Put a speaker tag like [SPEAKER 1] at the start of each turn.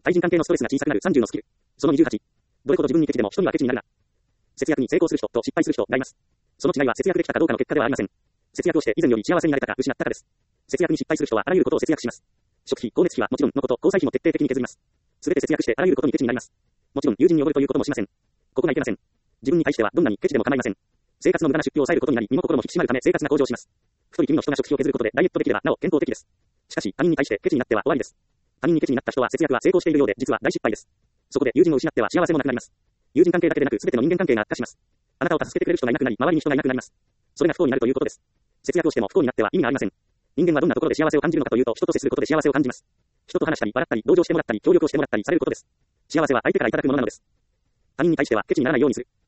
[SPEAKER 1] 対人関係のストレスが小さくなる30のスキル。その28。どれほど自分にケチでも人にはケチになるな。節約に成功する人と失敗する人がいます。その違いは節約できたかどうかの結果ではありません。節約をして以前より幸せになれたか失ったかです。節約に失敗する人はあらゆることを節約します。食費、光熱費はもちろんのこと、交際費も徹底的に削ります。すべて節約してあらゆることにケチになります。もちろん友人におごるということもしません。ここがいけません。自分に対してはどんなにケチでも構いません。生活の無駄な出費を抑えることになり、身も心も引き締まるため生活が向上します。太り気味の人が食費を削ることでダイエットできればなお健康的です。しかし他人に対してケチになっては終わりです。他人にケチになった人は節約は成功しているようで実は大失敗です。そこで友人を失っては幸せもなくなります。友人関係だけでなく全ての人間関係が悪化します。あなたを助けてくれる人がいなくなり、周りに人がいなくなります。それが不幸になるということです。節約をしても不幸になっては意味がありません。人間はどんなところで幸せを感じるのかというと、人と接することで幸せを感じます。人と話したり、笑ったり、同情してもらったり、協力をしてもらったりされることです。幸せは相手からいただくものなのです。他人に対してはケチにならないようにする。